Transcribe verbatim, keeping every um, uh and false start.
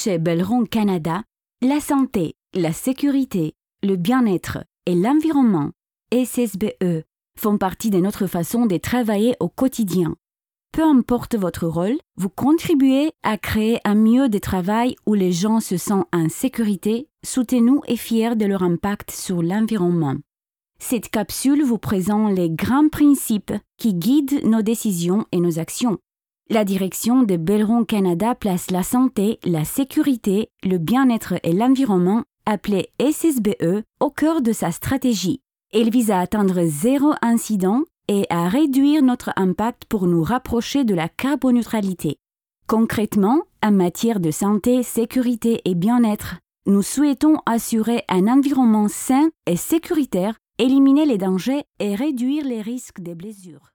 Chez Belron Canada, la santé, la sécurité, le bien-être et l'environnement, S S B E, font partie de notre façon de travailler au quotidien. Peu importe votre rôle, vous contribuez à créer un milieu de travail où les gens se sentent en sécurité, soutenus et fiers de leur impact sur l'environnement. Cette capsule vous présente les grands principes qui guident nos décisions et nos actions. La direction de Belron Canada place la santé, la sécurité, le bien-être et l'environnement, appelé S S B E, au cœur de sa stratégie. Elle vise à atteindre zéro incident et à réduire notre impact pour nous rapprocher de la carboneutralité. Concrètement, en matière de santé, sécurité et bien-être, nous souhaitons assurer un environnement sain et sécuritaire, éliminer les dangers et réduire les risques des blessures.